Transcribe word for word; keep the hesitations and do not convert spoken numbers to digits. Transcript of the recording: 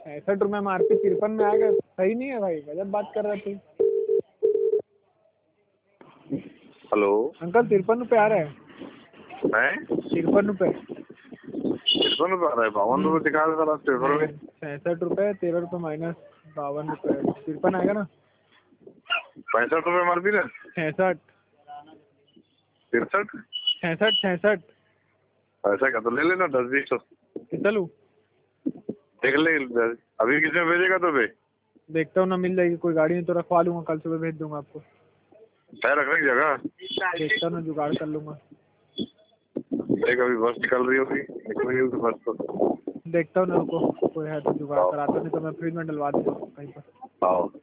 पैंसठ रुपए में आरपी तिरपन में आ गया, सही नहीं है भाई, गजब बात कर रहे थे। हेलो अंकल तिरपन रुपए आ रहा है। हैं तिरपन रुपए तिरपन रुपये आ रहा है, बावन रुपये दिखा रहा था पेपर में। पैंसठ रुपए, तेरह रुपए माइनस बावन रुपए, तिरपन आएगा ना। पैंसठ रुपये मार दी ना। छसठ तिरसठ छसठ छसठ ऐसा क्या, तो ले लेना दस बीस तो। कितना लूँ? देख ले अभी किसमें भेजेगा तो बे। देखता हूँ ना, मिल जाएगी कोई गाड़ी, नहीं तो रखवा लूंगा, कल सुबह भेज दूंगा आपको। टायर रखने की जगह देखता हूँ ना, जुगाड़ कर लूंगा। देख अभी बस निकल रही होगी, निकल रही होगी बस तो। देखता हूँ ना, रुको कोई है तो जुगाड़ कराता, नहीं तो मैं फ्रिज में डलवा दूंगा कहीं पर। आओ